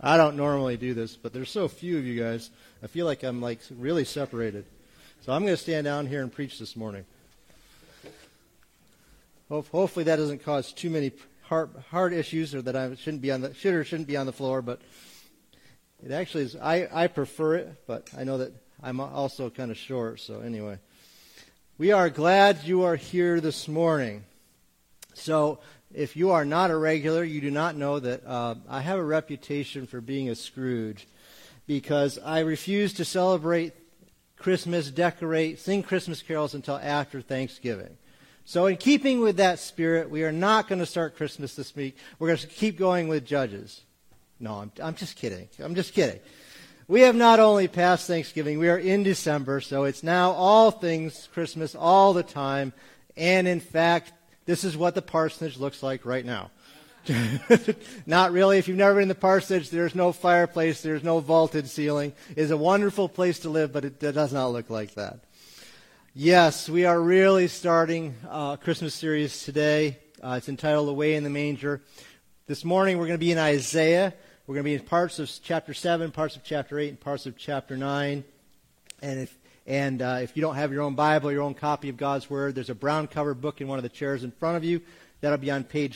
I don't normally do this, but there's so few of you guys. I feel like I'm really separated. So I'm going to stand down here and preach this morning. Hopefully that doesn't cause too many heart issues, or that I should or shouldn't be on the floor. But it actually is. I prefer it, but I know that I'm also kind of short. So anyway, we are glad you are here this morning. So if you are not a regular, you do not know that I have a reputation for being a Scrooge, because I refuse to celebrate Christmas, decorate, sing Christmas carols until after Thanksgiving. So in keeping with that spirit, we are not going to start Christmas this week. We're going to keep going with Judges. No, I'm just kidding. I'm just kidding. We have not only passed Thanksgiving, we are in December, so it's now all things Christmas all the time. And in fact, this is what the parsonage looks like right now. Not really. If you've never been in the parsonage, there's no fireplace, there's no vaulted ceiling. It is a wonderful place to live, but it does not look like that. Yes, we are really starting a Christmas series today. It's entitled Away in the Manger. This morning we're going to be in Isaiah. We're going to be in parts of chapter 7, parts of chapter 8, and parts of chapter 9. And if you don't have your own Bible, your own copy of God's Word, there's a brown covered book in one of the chairs in front of you. That'll be on page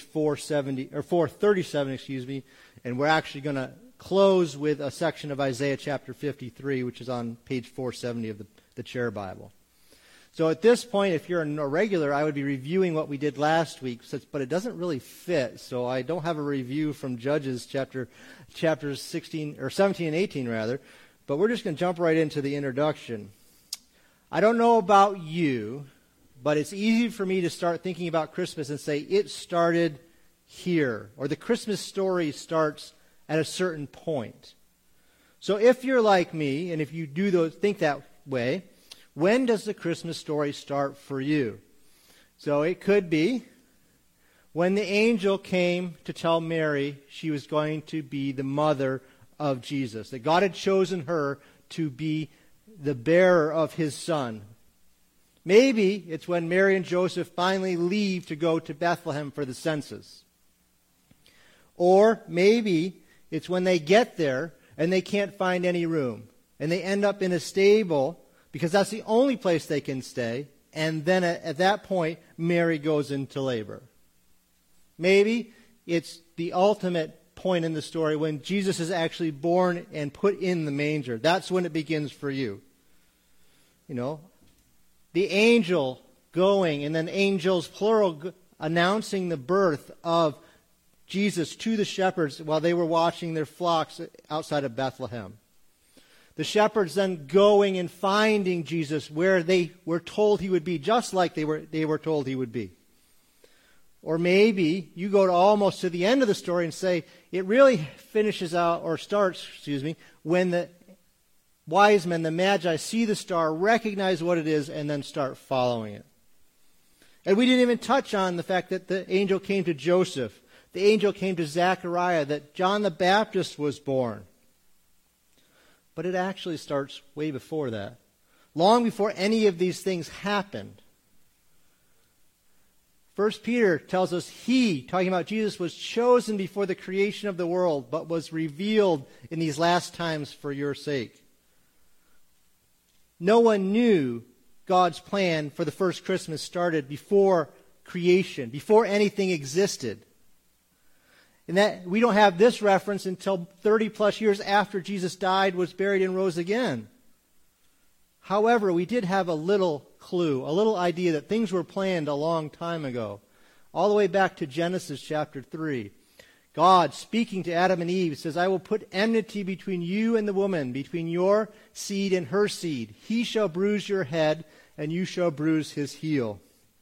437, and we're actually going to close with a section of Isaiah chapter 53, which is on page 470 of the chair Bible. So at this point, if you're a regular, I would be reviewing what we did last week, but it doesn't really fit. So I don't have a review from Judges chapters 17 and 18 rather. But we're just going to jump right into the introduction. I don't know about you, but it's easy for me to start thinking about Christmas and say it started here, or the Christmas story starts at a certain point. So if you're like me, and if you think that way, when does the Christmas story start for you? So it could be when the angel came to tell Mary she was going to be the mother of Jesus, that God had chosen her to be the bearer of his son. Maybe it's when Mary and Joseph finally leave to go to Bethlehem for the census. Or maybe it's when they get there and they can't find any room, and they end up in a stable because that's the only place they can stay, and then at that point, Mary goes into labor. Maybe it's the ultimate point in the story when Jesus is actually born and put in the manger. That's when it begins for you. You know, the angel going, and then angels, plural, announcing the birth of Jesus to the shepherds while they were watching their flocks outside of Bethlehem. The shepherds then going and finding Jesus where they were told he would be, just like they were told he would be. Or maybe you go almost to the end of the story and say it really starts when the wise men, the magi, see the star, recognize what it is, and then start following it. And we didn't even touch on the fact that the angel came to Joseph. The angel came to Zechariah, that John the Baptist was born. But it actually starts way before that. Long before any of these things happened. 1 Peter tells us he, talking about Jesus, was chosen before the creation of the world, but was revealed in these last times for your sake. No one knew God's plan for the first Christmas started before creation, before anything existed. And that we don't have this reference until 30 plus years after Jesus died, was buried, and rose again. However, we did have a little clue, a little idea that things were planned a long time ago. All the way back to Genesis chapter 3. God, speaking to Adam and Eve, says, I will put enmity between you and the woman, between your seed and her seed. He shall bruise your head, and you shall bruise his heel.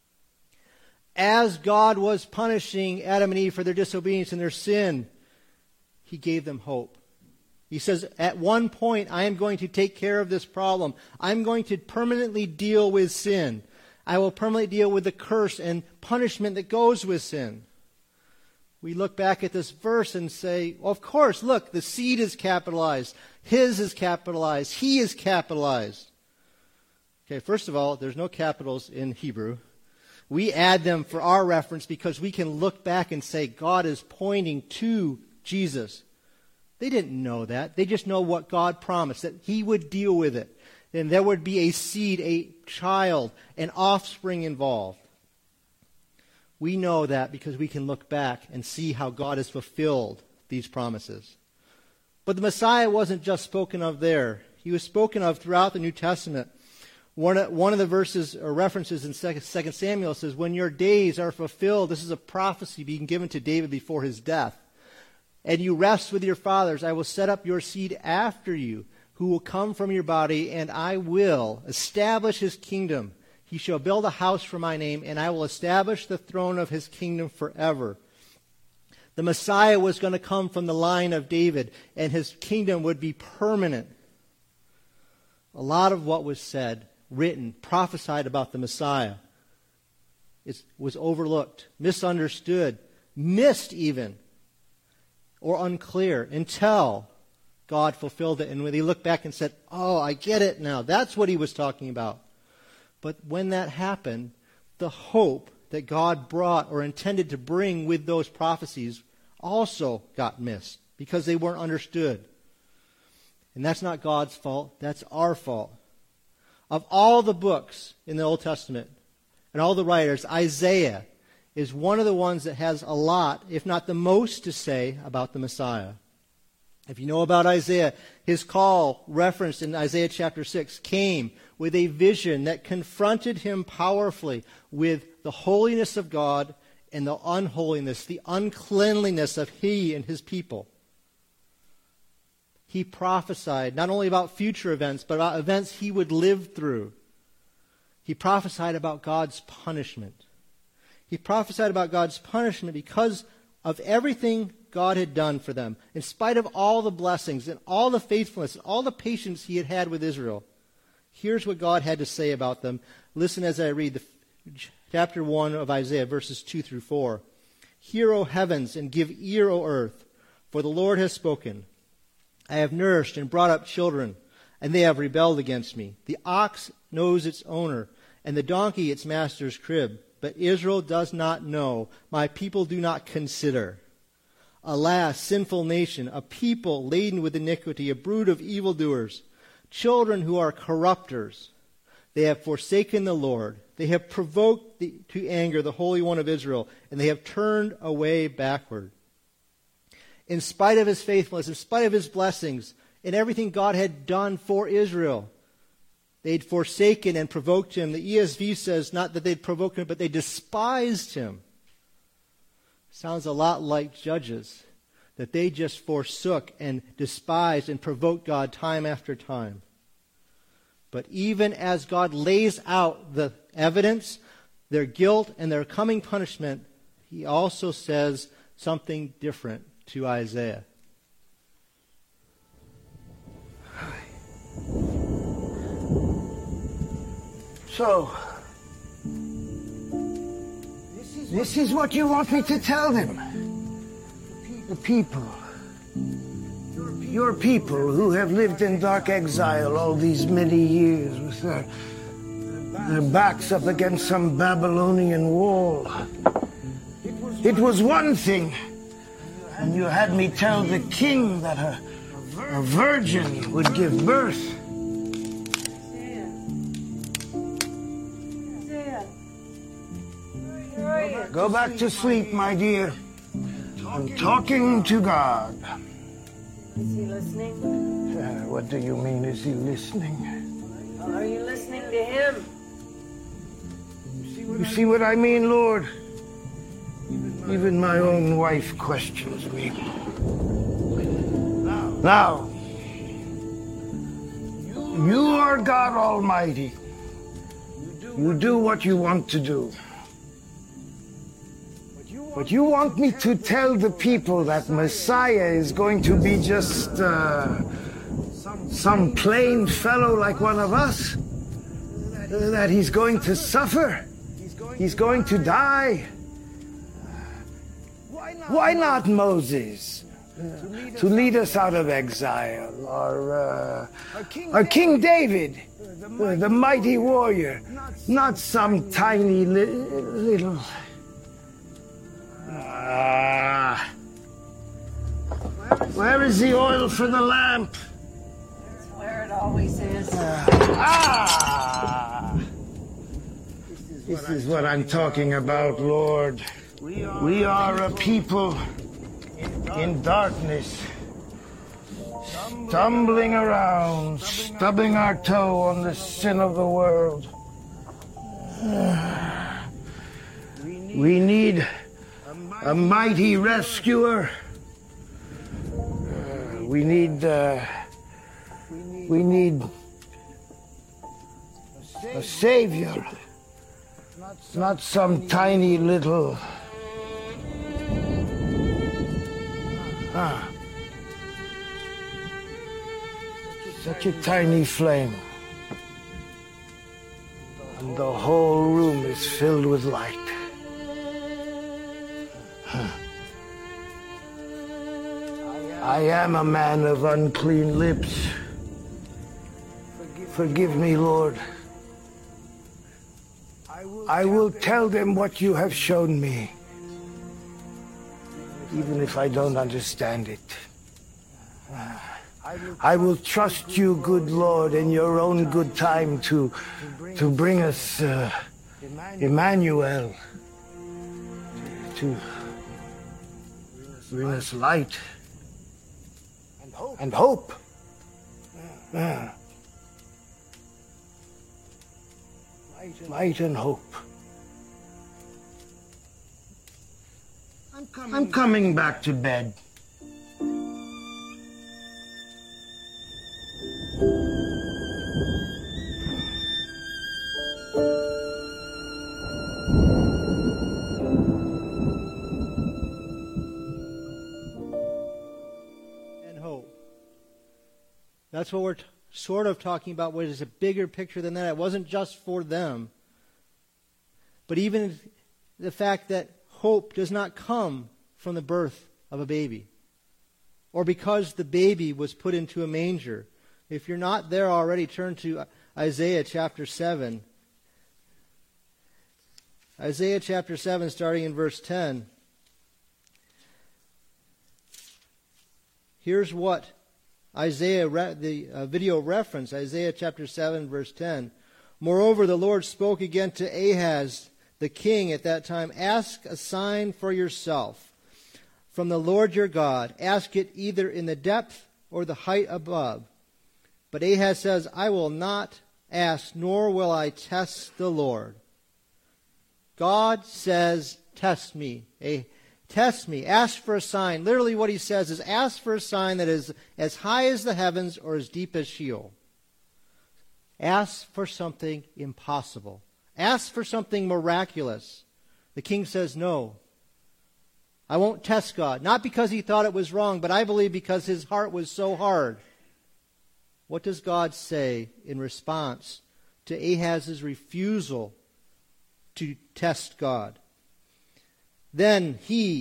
As God was punishing Adam and Eve for their disobedience and their sin, he gave them hope. He says, at one point, I am going to take care of this problem. I'm going to permanently deal with sin. I will permanently deal with the curse and punishment that goes with sin. We look back at this verse and say, well, of course, look, the seed is capitalized. His is capitalized. He is capitalized. Okay, first of all, there's no capitals in Hebrew. We add them for our reference because we can look back and say God is pointing to Jesus. They didn't know that. They just know what God promised, that he would deal with it. And there would be a seed, a child, an offspring involved. We know that because we can look back and see how God has fulfilled these promises. But the Messiah wasn't just spoken of there. He was spoken of throughout the New Testament. One of the verses or references in 2 Samuel says, when your days are fulfilled, this is a prophecy being given to David before his death, and you rest with your fathers, I will set up your seed after you, who will come from your body, and I will establish his kingdom. He shall build a house for my name, and I will establish the throne of his kingdom forever. The Messiah was going to come from the line of David, and his kingdom would be permanent. A lot of what was said, written, prophesied about the Messiah was overlooked, misunderstood, missed even, or unclear until God fulfilled it. And when they looked back and said, oh, I get it now. That's what he was talking about. But when that happened, the hope that God brought or intended to bring with those prophecies also got missed because they weren't understood. And that's not God's fault. That's our fault. Of all the books in the Old Testament and all the writers, Isaiah is one of the ones that has a lot, if not the most, to say about the Messiah. If you know about Isaiah, his call referenced in Isaiah chapter 6 came with a vision that confronted him powerfully with the holiness of God and the unholiness, the uncleanliness of he and his people. He prophesied not only about future events, but about events he would live through. He prophesied about God's punishment. He prophesied about God's punishment because of everything God had done for them. In spite of all the blessings and all the faithfulness and all the patience he had had with Israel, here's what God had to say about them. Listen as I read chapter 1 of Isaiah, verses 2 through 4. Hear, O heavens, and give ear, O earth, for the Lord has spoken. I have nourished and brought up children, and they have rebelled against me. The ox knows its owner, and the donkey its master's crib. But Israel does not know. My people do not consider. Alas, sinful nation, a people laden with iniquity, a brood of evildoers, children who are corrupters. They have forsaken the Lord. They have provoked to anger the Holy One of Israel, and they have turned away backward. In spite of his faithfulness, in spite of his blessings, and everything God had done for Israel, they'd forsaken and provoked him. The ESV says not that they'd provoked him, but they despised him. Sounds a lot like Judges, that they just forsook and despised and provoked God time after time. But even as God lays out the evidence, their guilt, and their coming punishment, he also says something different to Isaiah. So, this is what you want me to tell them. The people. Your people who have lived in dark exile all these many years with their backs up against some Babylonian wall. It was one thing, and you had me tell the king that a virgin would give birth. Go back to sleep, my dear. I'm talking to God. Is he listening? What do you mean, is he listening? Are you listening to him? You see what I mean, Lord? Even my own wife questions me. Now, you are God Almighty. You do what you want to do. But you want me to tell the people that Messiah is going to be just some plain fellow like one of us? That he's going to suffer? He's going to die? Why not Moses? To lead us out of exile? Or King David, the mighty warrior? Not some tiny little... Where is the oil for the lamp? That's where it always is. This is what I'm talking about, Lord. We are a people in darkness, stumbling around, stubbing our toe on the sin of the world. We need a mighty rescuer. We need a savior, not some tiny little. Such a tiny flame, and the whole room is filled with light. I am a man of unclean lips. Forgive me, Lord. I will tell them what you have shown me, even if I don't understand it. I will trust you, good Lord, in your own good time to bring us Emmanuel, to bring us light and hope. Light and hope. I'm coming back to bed. And hope. That's what we're sort of talking about, what is a bigger picture than that. It wasn't just for them. But even the fact that hope does not come from the birth of a baby, or because the baby was put into a manger. If you're not there already, turn to Isaiah chapter 7. Isaiah chapter 7, starting in verse 10. Here's what Isaiah, the video reference, Isaiah chapter 7, verse 10. Moreover, the Lord spoke again to Ahaz, the king at that time, ask a sign for yourself from the Lord your God. Ask it either in the depth or the height above. But Ahaz says, I will not ask, nor will I test the Lord. God says, test me. Test me. Ask for a sign. Literally what he says is, ask for a sign that is as high as the heavens or as deep as Sheol. Ask for something impossible. Ask for something miraculous. The king says, no. I won't test God. Not because he thought it was wrong, but I believe because his heart was so hard. What does God say in response to Ahaz's refusal to test God? Then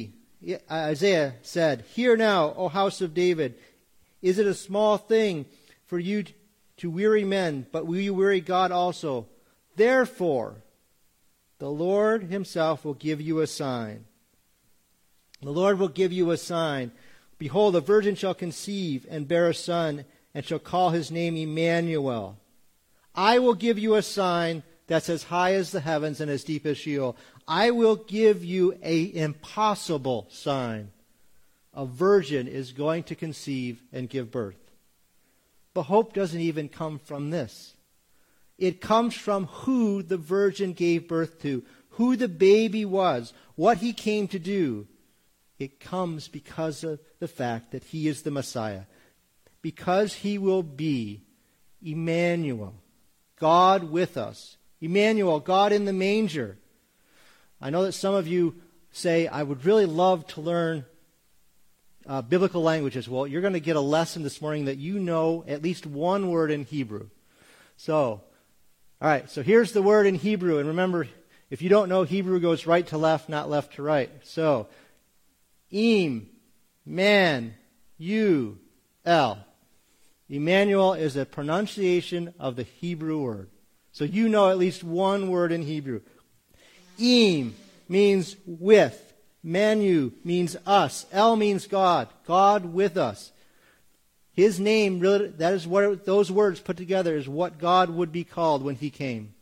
Isaiah said, hear now, O house of David, is it a small thing for you to weary men, but will you weary God also? Therefore, the Lord himself will give you a sign. The Lord will give you a sign. Behold, a virgin shall conceive and bear a son, and shall call his name Emmanuel. I will give you a sign that's as high as the heavens and as deep as Sheol. I will give you an impossible sign. A virgin is going to conceive and give birth. But hope doesn't even come from this. It comes from who the virgin gave birth to, who the baby was, what he came to do. It comes because of the fact that he is the Messiah. Because he will be Emmanuel, God with us. Emmanuel, God in the manger. I know that some of you say, I would really love to learn biblical languages. Well, you're going to get a lesson this morning that you know at least one word in Hebrew. So, all right, so here's the word in Hebrew. And remember, if you don't know, Hebrew goes right to left, not left to right. So, Man, U, L. Emmanuel is a pronunciation of the Hebrew word. So you know at least one word in Hebrew. Means with. Manu means us. El means God. God with us. His name, really, that is what those words put together is what God would be called when he came.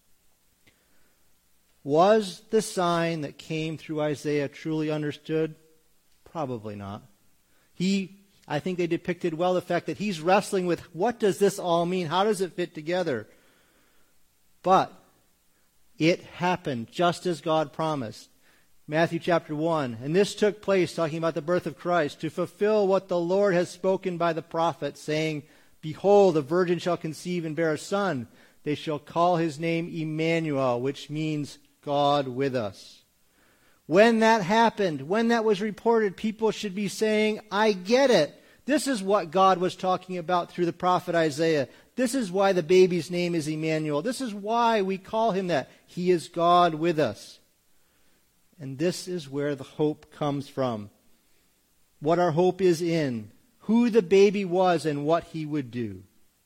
Was the sign that came through Isaiah truly understood? Probably not. I think they depicted well the fact that he's wrestling with what does this all mean? How does it fit together? But it happened just as God promised. Matthew chapter 1. And this took place, talking about the birth of Christ, to fulfill what the Lord has spoken by the prophet, saying, Behold, a virgin shall conceive and bear a son. They shall call his name Emmanuel, which means God with us. When that happened, when that was reported, people should be saying, I get it. This is what God was talking about through the prophet Isaiah. This is why the baby's name is Emmanuel. This is why we call him that. He is God with us. And this is where the hope comes from. What our hope is in. Who the baby was and what he would do.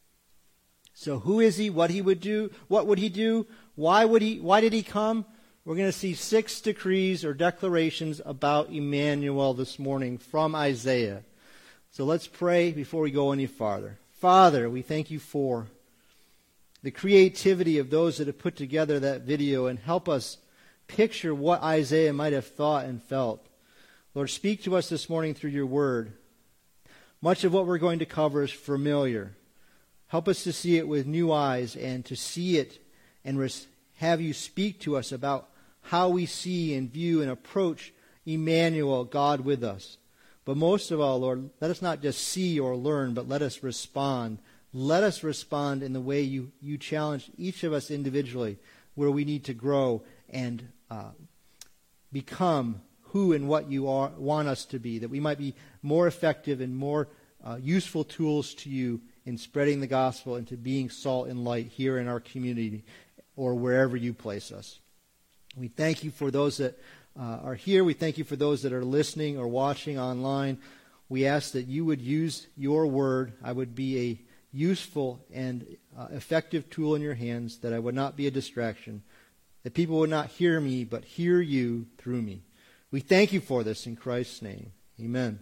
So who is he? What he would do? What would he do? Why did he come? We're going to see 6 decrees or declarations about Emmanuel this morning from Isaiah. So let's pray before we go any farther. Father, we thank you for the creativity of those that have put together that video and help us picture what Isaiah might have thought and felt. Lord, speak to us this morning through your word. Much of what we're going to cover is familiar. Help us to see it with new eyes and to see it and have you speak to us about how we see and view and approach Emmanuel, God with us. But most of all, Lord, let us not just see or learn, but let us respond. Let us respond in the way you challenge each of us individually, where we need to grow and become who and what you want us to be, that we might be more effective and more useful tools to you in spreading the gospel and to being salt and light here in our community or wherever you place us. We thank you for those that are here. We thank you for those that are listening or watching online. We ask that you would use your word. I would be a useful and effective tool in your hands, that I would not be a distraction, that people would not hear me, but hear you through me. We thank you for this in Christ's name. Amen.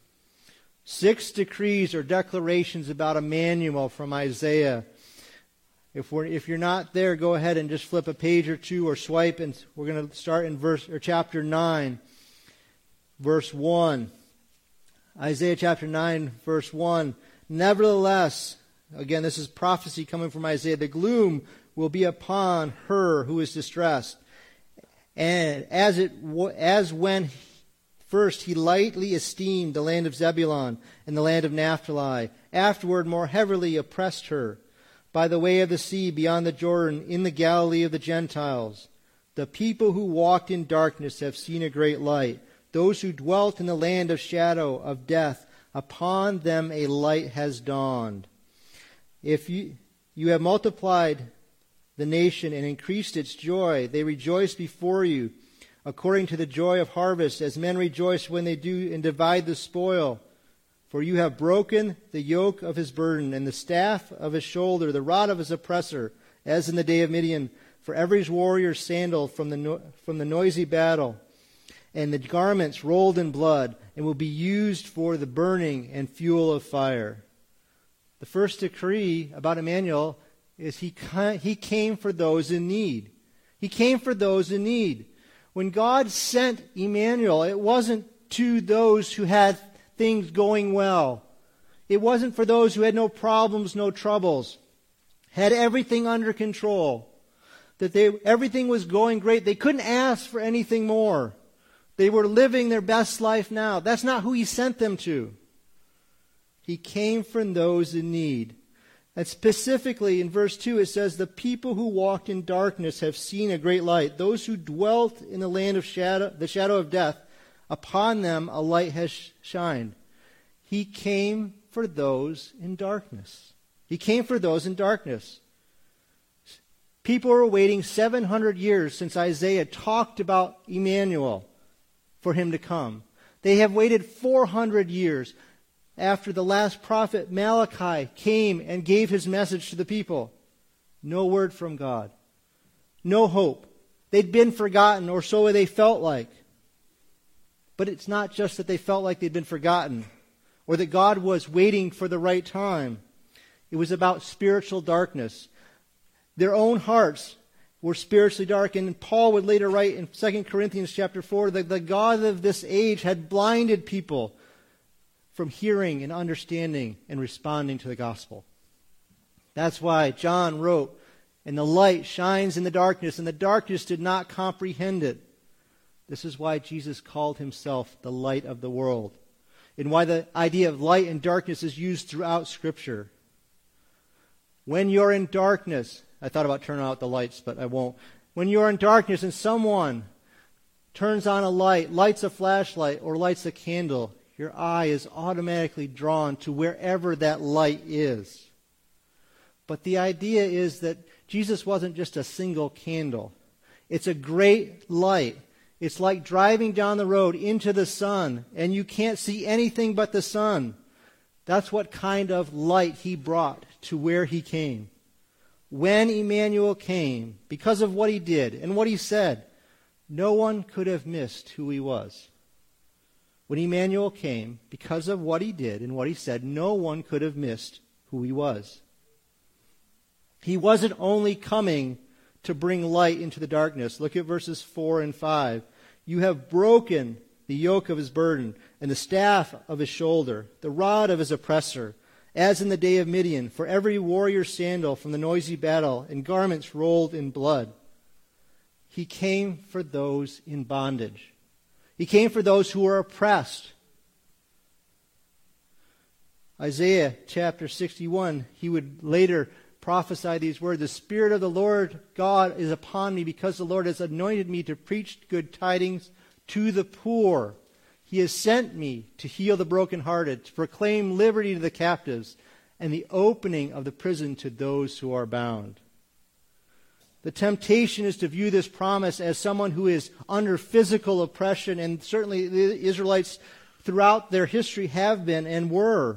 6 decrees or declarations about Emmanuel from Isaiah. If you're not there, go ahead and just flip a page or two or swipe, and we're going to start in chapter 9, verse 1. Isaiah chapter 9, verse 1. Nevertheless, again, this is prophecy coming from Isaiah, the gloom will be upon her who is distressed. And as when first he lightly esteemed the land of Zebulun and the land of Naphtali, afterward more heavily oppressed her. By the way of the sea beyond the Jordan, in the Galilee of the Gentiles. The people who walked in darkness have seen a great light. Those who dwelt in the land of shadow of death, upon them a light has dawned. If you have multiplied the nation and increased its joy, they rejoice before you, according to the joy of harvest, as men rejoice when they do and divide the spoil. For you have broken the yoke of his burden, and the staff of his shoulder, the rod of his oppressor, as in the day of Midian. For every warrior's sandal from the noisy battle, and the garments rolled in blood, and will be used for the burning and fuel of fire. The first decree about Emmanuel is he came for those in need. He came for those in need. When God sent Emmanuel, it wasn't to those who had things going well. It wasn't for those who had no problems, no troubles, had everything under control, that everything was going great. They couldn't ask for anything more. They were living their best life now. That's not who he sent them to. He came for those in need. And specifically in verse 2 it says, the people who walked in darkness have seen a great light. Those who dwelt in the land of the shadow of death, upon them a light has shined. He came for those in darkness. He came for those in darkness. People were waiting 700 years since Isaiah talked about Emmanuel for him to come. They have waited 400 years after the last prophet Malachi came and gave his message to the people. No word from God. No hope. They'd been forgotten, or so they felt like. But it's not just that they felt like they'd been forgotten or that God was waiting for the right time. It was about spiritual darkness. Their own hearts were spiritually dark. And Paul would later write in 2 Corinthians chapter 4 that the God of this age had blinded people from hearing and understanding and responding to the gospel. That's why John wrote, "And the light shines in the darkness, and the darkness did not comprehend it." This is why Jesus called himself the light of the world, and why the idea of light and darkness is used throughout Scripture. When you're in darkness, I thought about turning out the lights, but I won't. When you're in darkness and someone turns on a light, lights a flashlight, or lights a candle, your eye is automatically drawn to wherever that light is. But the idea is that Jesus wasn't just a single candle. It's a great light. It's like driving down the road into the sun, and you can't see anything but the sun. That's what kind of light he brought to where he came. When Emmanuel came, because of what he did and what he said, no one could have missed who he was. When Emmanuel came, because of what he did and what he said, no one could have missed who he was. He wasn't only coming to bring light into the darkness. Look at verses 4 and 5. "You have broken the yoke of his burden and the staff of his shoulder, the rod of his oppressor, as in the day of Midian, for every warrior's sandal from the noisy battle and garments rolled in blood." He came for those in bondage. He came for those who were oppressed. Isaiah chapter 61, he would later prophesy these words, "The Spirit of the Lord God is upon me, because the Lord has anointed me to preach good tidings to the poor. He has sent me to heal the brokenhearted, to proclaim liberty to the captives, and the opening of the prison to those who are bound." The temptation is to view this promise as someone who is under physical oppression, and certainly the Israelites throughout their history have been and were.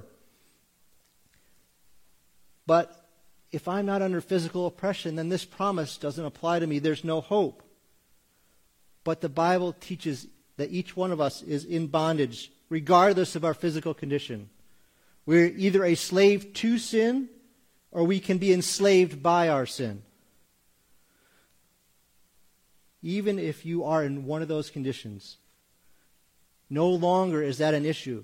But if I'm not under physical oppression, then this promise doesn't apply to me. There's no hope. But the Bible teaches that each one of us is in bondage, regardless of our physical condition. We're either a slave to sin, or we can be enslaved by our sin. Even if you are in one of those conditions, no longer is that an issue.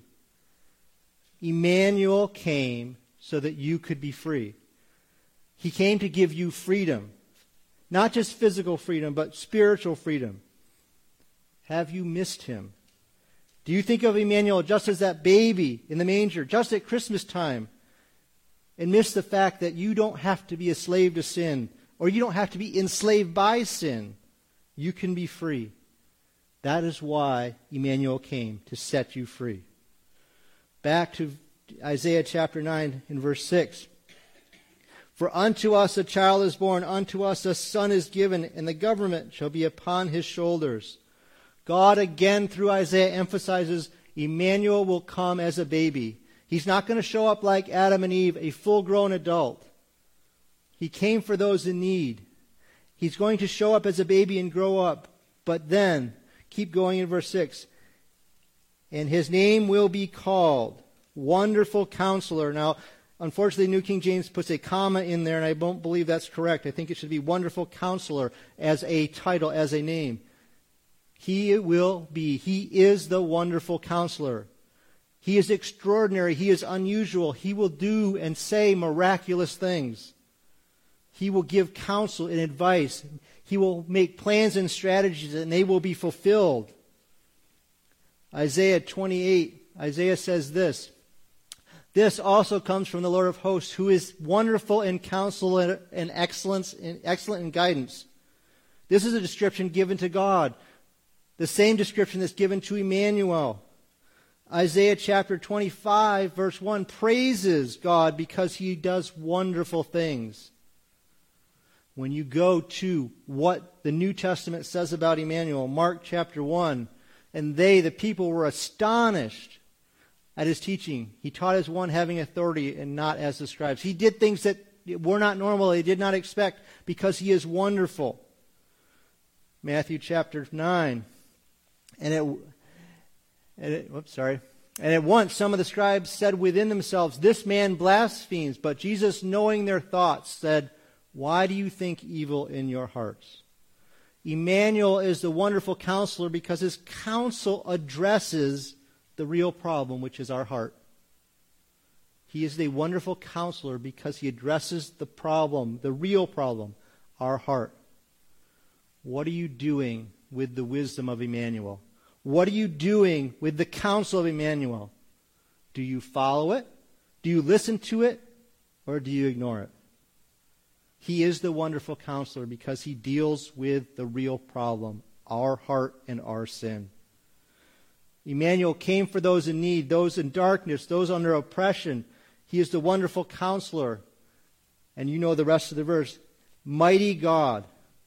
Emmanuel came so that you could be free. He came to give you freedom. Not just physical freedom, but spiritual freedom. Have you missed him? Do you think of Emmanuel just as that baby in the manger, just at Christmas time, and miss the fact that you don't have to be a slave to sin, or you don't have to be enslaved by sin? You can be free. That is why Emmanuel came, to set you free. Back to Isaiah chapter 9 in verse 6. "For unto us a child is born, unto us a son is given, and the government shall be upon his shoulders." God again through Isaiah emphasizes Emmanuel will come as a baby. He's not going to show up like Adam and Eve, a full-grown adult. He came for those in need. He's going to show up as a baby and grow up. But then, keep going in verse 6. "And his name will be called Wonderful Counselor." Now, unfortunately, New King James puts a comma in there, and I don't believe that's correct. I think it should be Wonderful Counselor as a title, as a name. He is the Wonderful Counselor. He is extraordinary. He is unusual. He will do and say miraculous things. He will give counsel and advice. He will make plans and strategies, and they will be fulfilled. Isaiah 28, Isaiah says this, "This also comes from the Lord of hosts, who is wonderful in counsel and excellent in guidance." This is a description given to God, the same description that's given to Emmanuel. Isaiah chapter 25, verse 1, praises God because he does wonderful things. When you go to what the New Testament says about Emmanuel, Mark chapter 1, "And the people were astonished at his teaching. He taught as one having authority and not as the scribes." He did things that were not normal, they did not expect, because he is wonderful. Matthew chapter 9, And at once some of the scribes said within themselves, "This man blasphemes." But Jesus, knowing their thoughts, said, "Why do you think evil in your hearts?" Emmanuel is the wonderful counselor because his counsel addresses the real problem, which is our heart. He is the wonderful counselor because he addresses the problem, the real problem, our heart. What are you doing with the wisdom of Emmanuel? What are you doing with the counsel of Emmanuel? Do you follow it? Do you listen to it? Or do you ignore it? He is the wonderful counselor because he deals with the real problem, our heart and our sin. Emmanuel came for those in need, those in darkness, those under oppression. He is the wonderful counselor. And you know the rest of the verse. Mighty God.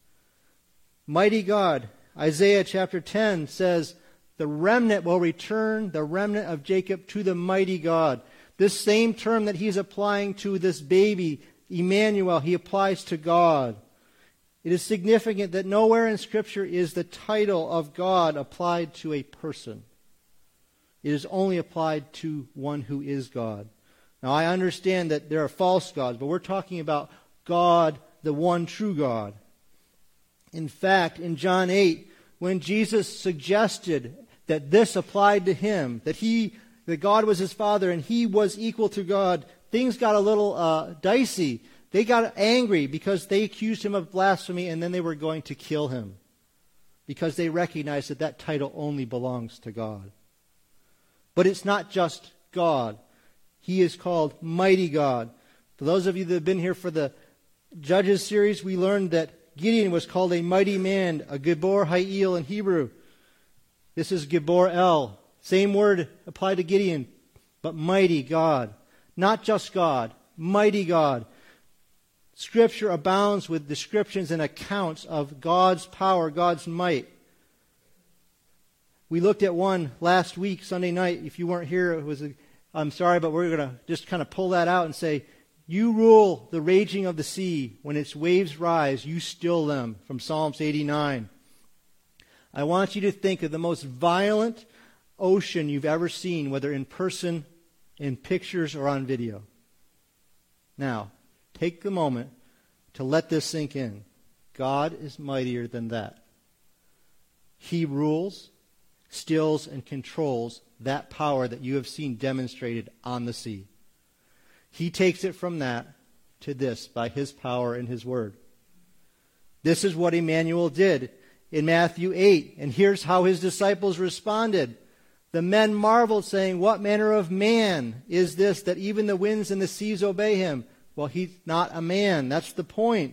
Mighty God. Isaiah chapter 10 says, the remnant will return, the remnant of Jacob, to the mighty God. This same term that he's applying to this baby, Emmanuel, he applies to God. It is significant that nowhere in Scripture is the title of God applied to a person. It is only applied to one who is God. Now, I understand that there are false gods, but we're talking about God, the one true God. In fact, in John 8, when Jesus suggested that this applied to him, that God was his Father and he was equal to God, things got a little dicey. They got angry because they accused him of blasphemy, and then they were going to kill him because they recognized that that title only belongs to God. But it's not just God. He is called Mighty God. For those of you that have been here for the Judges series, we learned that Gideon was called a mighty man, a Gibor Ha'il in Hebrew. This is Gibor El. Same word applied to Gideon, but mighty God. Not just God, mighty God. Scripture abounds with descriptions and accounts of God's power, God's might. We looked at one last week, Sunday night. If you weren't here, I'm sorry, but we're going to just kind of pull that out and say, you rule the raging of the sea. When its waves rise, you still them, from Psalms 89. I want you to think of the most violent ocean you've ever seen, whether in person, in pictures, or on video. Now, take the moment to let this sink in. God is mightier than that. He rules, stills, and controls that power that you have seen demonstrated on the sea. He takes it from that to this by his power and his word. This is what Emmanuel did in Matthew 8. And here's how his disciples responded. The men marveled, saying, "What manner of man is this that even the winds and the seas obey him?" Well, he's not a man. That's the point.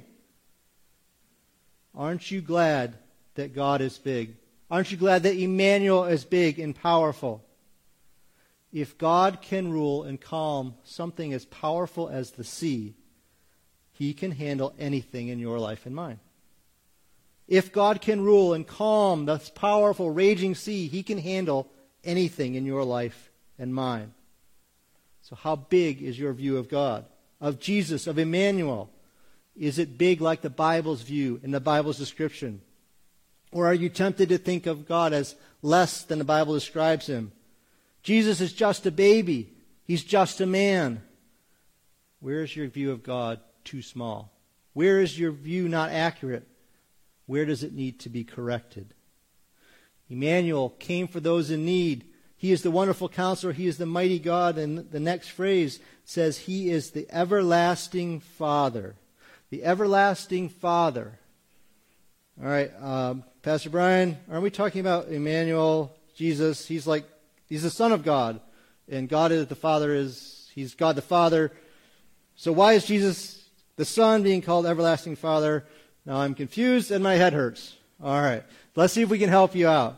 Aren't you glad that God is big? Aren't you glad that Emmanuel is big and powerful? If God can rule and calm something as powerful as the sea, he can handle anything in your life and mine. If God can rule and calm this powerful raging sea, he can handle anything in your life and mine. So how big is your view of God, of Jesus, of Emmanuel? Is it big like the Bible's view and the Bible's description? Or are you tempted to think of God as less than the Bible describes him? Jesus is just a baby. He's just a man. Where is your view of God too small? Where is your view not accurate? Where does it need to be corrected? Emmanuel came for those in need. He is the wonderful counselor. He is the mighty God. And the next phrase says he is the everlasting Father. The everlasting Father. All right, Pastor Brian, aren't we talking about Emmanuel, Jesus? He's the Son of God. And God is the Father he's God the Father. So why is Jesus the Son being called everlasting Father? Now I'm confused and my head hurts. All right, let's see if we can help you out.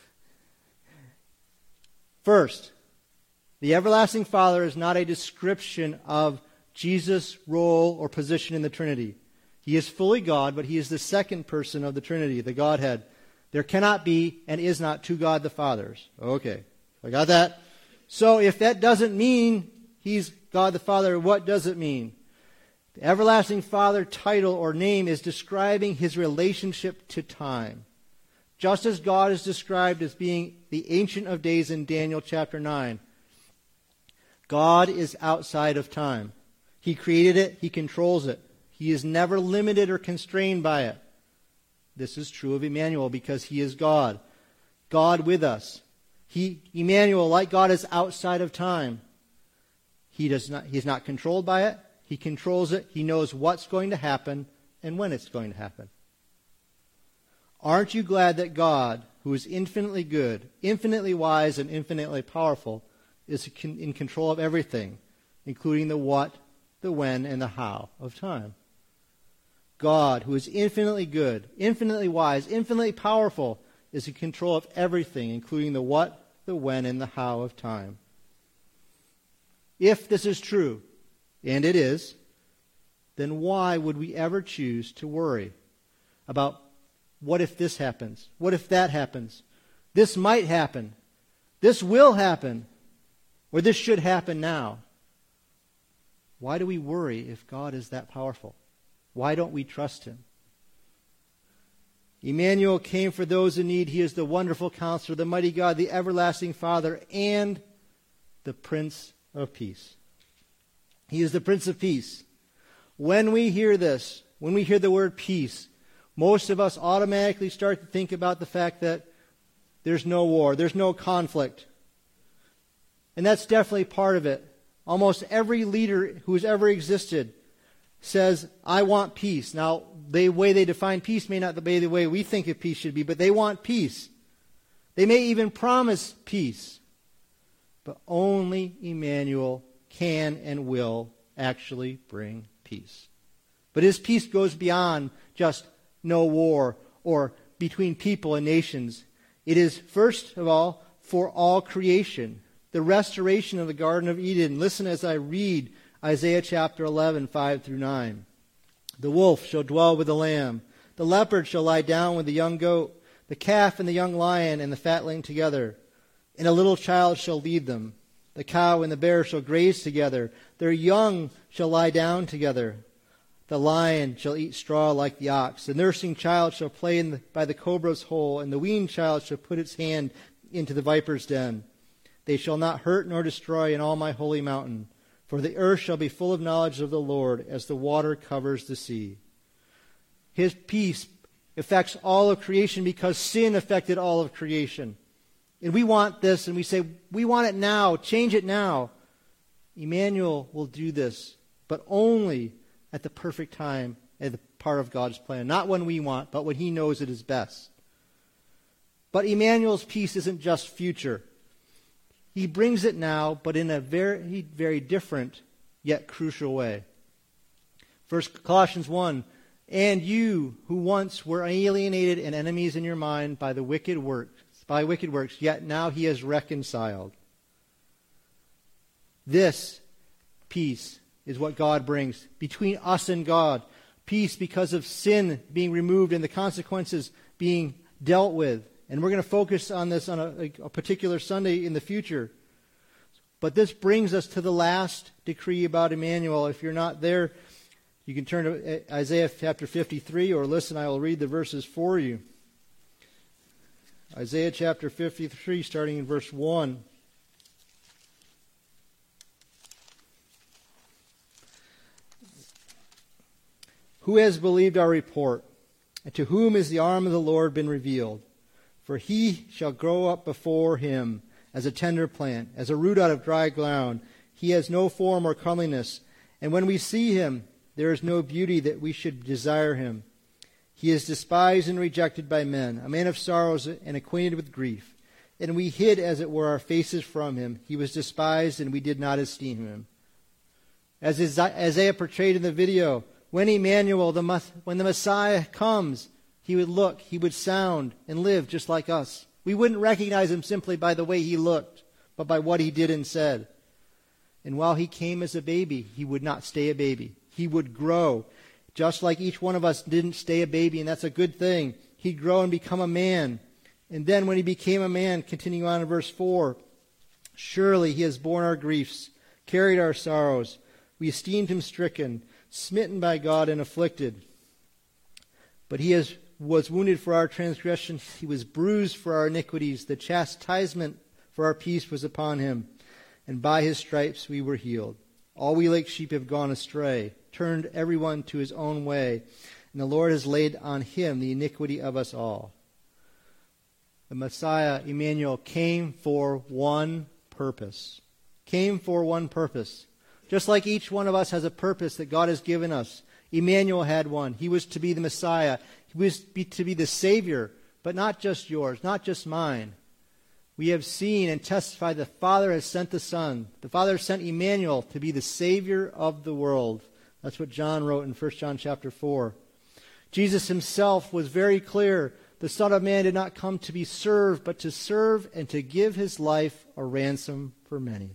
First, the everlasting Father is not a description of Jesus' role or position in the Trinity. He is fully God, but he is the second person of the Trinity, the Godhead. There cannot be and is not two God the Fathers. Okay, I got that. So if that doesn't mean he's God the Father, what does it mean? The everlasting Father title or name is describing his relationship to time. Just as God is described as being the Ancient of Days in Daniel chapter 9, God is outside of time. He created it. He controls it. He is never limited or constrained by it. This is true of Emmanuel because he is God. God with us. Emmanuel, like God, is outside of time. He's not controlled by it. He controls it. He knows what's going to happen and when it's going to happen. Aren't you glad that God, who is infinitely good, infinitely wise, and infinitely powerful, is in control of everything, including the what, the when, and the how of time? God, who is infinitely good, infinitely wise, infinitely powerful, is in control of everything, including the what, the when, and the how of time. If this is true, and it is, then why would we ever choose to worry about what if this happens? What if that happens? This might happen. This will happen. Or this should happen now. Why do we worry if God is that powerful? Why don't we trust him? Emmanuel came for those in need. He is the wonderful counselor, the mighty God, the everlasting Father, and the Prince of Peace. He is the Prince of Peace. When we hear this, when we hear the word peace, most of us automatically start to think about the fact that there's no war, there's no conflict. And that's definitely part of it. Almost every leader who's ever existed says, I want peace. Now, the way they define peace may not be the way we think of peace should be, but they want peace. They may even promise peace. But only Emmanuel can and will actually bring peace. But his peace goes beyond just no war or between people and nations. It is, first of all, for all creation. The restoration of the Garden of Eden. Listen as I read Isaiah chapter 11, 5 through 9. The wolf shall dwell with the lamb. The leopard shall lie down with the young goat. The calf and the young lion and the fatling together. And a little child shall lead them. The cow and the bear shall graze together. Their young shall lie down together. The lion shall eat straw like the ox. The nursing child shall play by the cobra's hole, and the weaned child shall put its hand into the viper's den. They shall not hurt nor destroy in all my holy mountain, for the earth shall be full of knowledge of the Lord as the water covers the sea. His peace affects all of creation because sin affected all of creation. And we want this, and we say, we want it now, change it now. Emmanuel will do this, but only at the perfect time, at the part of God's plan. Not when we want, but when he knows it is best. But Emmanuel's peace isn't just future. He brings it now, but in a very, very different yet crucial way. First Colossians 1, and you who once were alienated and enemies in your mind by wicked works, yet now he has reconciled. This peace is what God brings between us and God. Peace because of sin being removed and the consequences being dealt with. And we're going to focus on this on a particular Sunday in the future. But this brings us to the last decree about Emmanuel. If you're not there, you can turn to Isaiah chapter 53 or listen, I will read the verses for you. Isaiah chapter 53, starting in verse 1. Who has believed our report? And to whom has the arm of the Lord been revealed? For he shall grow up before him as a tender plant, as a root out of dry ground. He has no form or comeliness. And when we see him, there is no beauty that we should desire him. He is despised and rejected by men, a man of sorrows and acquainted with grief. And we hid, as it were, our faces from him. He was despised, and we did not esteem him. As Isaiah portrayed in the video, when Emmanuel, when the Messiah comes, he would look, he would sound, and live just like us. We wouldn't recognize him simply by the way he looked, but by what he did and said. And while he came as a baby, he would not stay a baby. He would grow, just like each one of us didn't stay a baby, and that's a good thing. He'd grow and become a man. And then when he became a man, continuing on in verse 4, surely he has borne our griefs, carried our sorrows. We esteemed him stricken, smitten by God and afflicted. But he has was wounded for our transgressions. He was bruised for our iniquities. The chastisement for our peace was upon him. And by his stripes we were healed. All we like sheep have gone astray, turned everyone to his own way. And the Lord has laid on him the iniquity of us all. The Messiah, Emmanuel, came for one purpose. Came for one purpose. Just like each one of us has a purpose that God has given us. Emmanuel had one. He was to be the Messiah. He was to be the Savior, but not just yours, not just mine. We have seen and testified the Father has sent the Son. The Father sent Emmanuel to be the Savior of the world. That's what John wrote in 1 John chapter 4. Jesus himself was very clear. The Son of Man did not come to be served, but to serve and to give his life a ransom for many.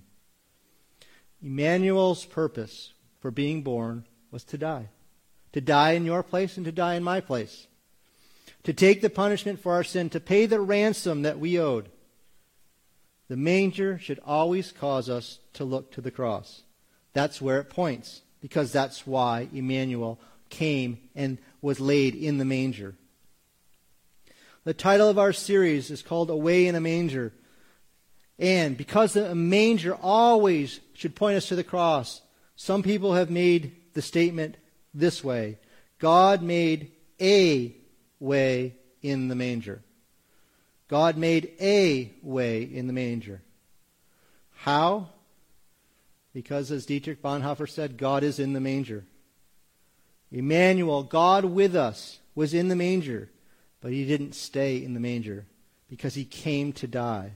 Emmanuel's purpose for being born was to die. To die in your place and to die in my place. To take the punishment for our sin, to pay the ransom that we owed. The manger should always cause us to look to the cross. That's where it points, because that's why Emmanuel came and was laid in the manger. The title of our series is called Away in a Manger. And because a manger always should point us to the cross, some people have made the statement this way: God made a way in the manger. God made a way in the manger. How? Because, as Dietrich Bonhoeffer said, God is in the manger. Emmanuel, God with us, was in the manger, but he didn't stay in the manger because he came to die.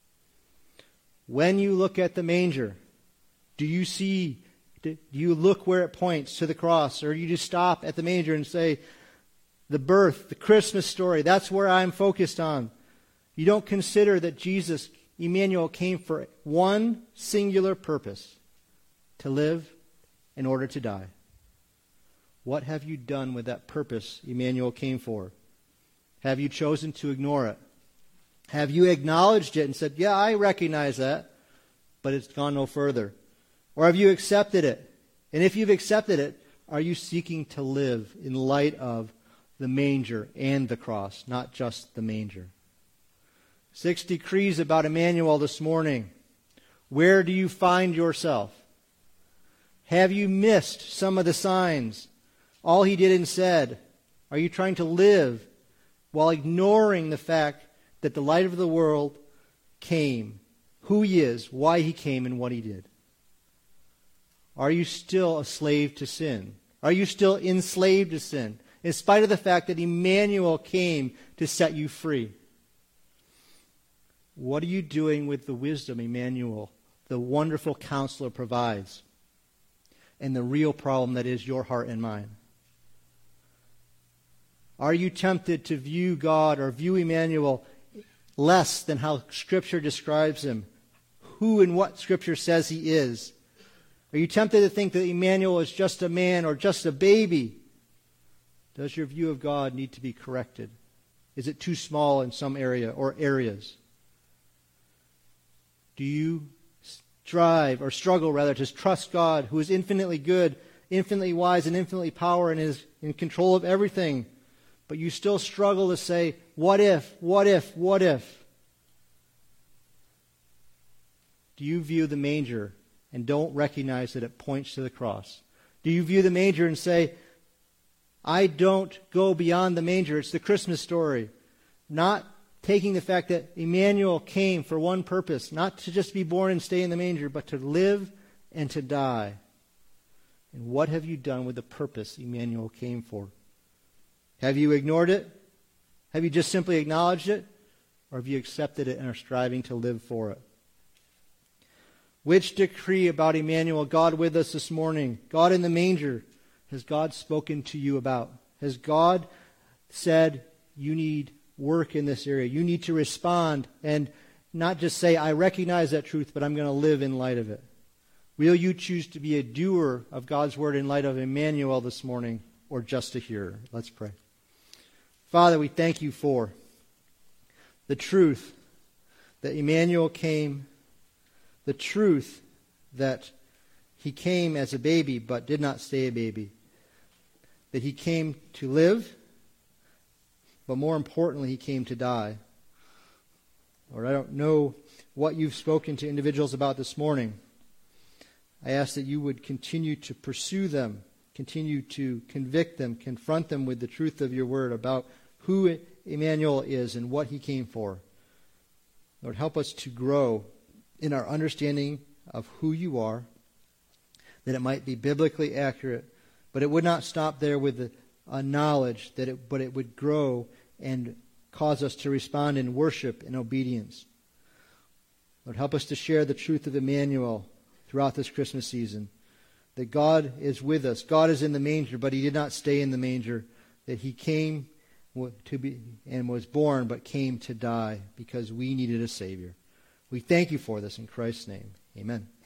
When you look at the manger, do you look where it points to the cross, or do you just stop at the manger and say, the birth, the Christmas story, that's where I'm focused on? You don't consider that Jesus, Emmanuel, came for one singular purpose: to live in order to die. What have you done with that purpose Emmanuel came for? Have you chosen to ignore it? Have you acknowledged it and said, yeah, I recognize that, but it's gone no further? Or have you accepted it? And if you've accepted it, are you seeking to live in light of the manger and the cross, not just the manger? 6 decrees about Emmanuel this morning. Where do you find yourself? Have you missed some of the signs? All he did and said? Are you trying to live while ignoring the fact that the light of the world came, who he is, why he came, and what he did? Are you still a slave to sin? Are you still enslaved to sin, in spite of the fact that Emmanuel came to set you free? What are you doing with the wisdom Emmanuel, the wonderful counselor, provides, and the real problem that is your heart and mine? Are you tempted to view God or view Emmanuel less than how Scripture describes him, who and what Scripture says he is? Are you tempted to think that Emmanuel is just a man or just a baby? Does your view of God need to be corrected? Is it too small in some area or areas? Do you strive or struggle rather to trust God, who is infinitely good, infinitely wise, and infinitely powerful and is in control of everything? But you still struggle to say, what if, what if, what if? Do you view the manger and don't recognize that it points to the cross? Do you view the manger and say, I don't go beyond the manger, it's the Christmas story? Not taking the fact that Emmanuel came for one purpose, not to just be born and stay in the manger, but to live and to die. And what have you done with the purpose Emmanuel came for? Have you ignored it? Have you just simply acknowledged it? Or have you accepted it and are striving to live for it? Which decree about Emmanuel, God with us this morning, God in the manger, has God spoken to you about? Has God said, you need work in this area? You need to respond and not just say, I recognize that truth, but I'm going to live in light of it. Will you choose to be a doer of God's word in light of Emmanuel this morning, or just a hearer? Let's pray. Father, we thank you for the truth that Emmanuel came, the truth that he came as a baby but did not stay a baby, that he came to live but more importantly, he came to die. Lord, I don't know what you've spoken to individuals about this morning. I ask that you would continue to pursue them, continue to convict them, confront them with the truth of your word about who Emmanuel is and what he came for. Lord, help us to grow in our understanding of who you are, that it might be biblically accurate, but it would not stop there with a knowledge, but it would grow and cause us to respond in worship and obedience. Lord, help us to share the truth of Emmanuel throughout this Christmas season, that God is with us. God is in the manger, but he did not stay in the manger, that he came to be and was born, but came to die because we needed a Savior. We thank you for this in Christ's name. Amen.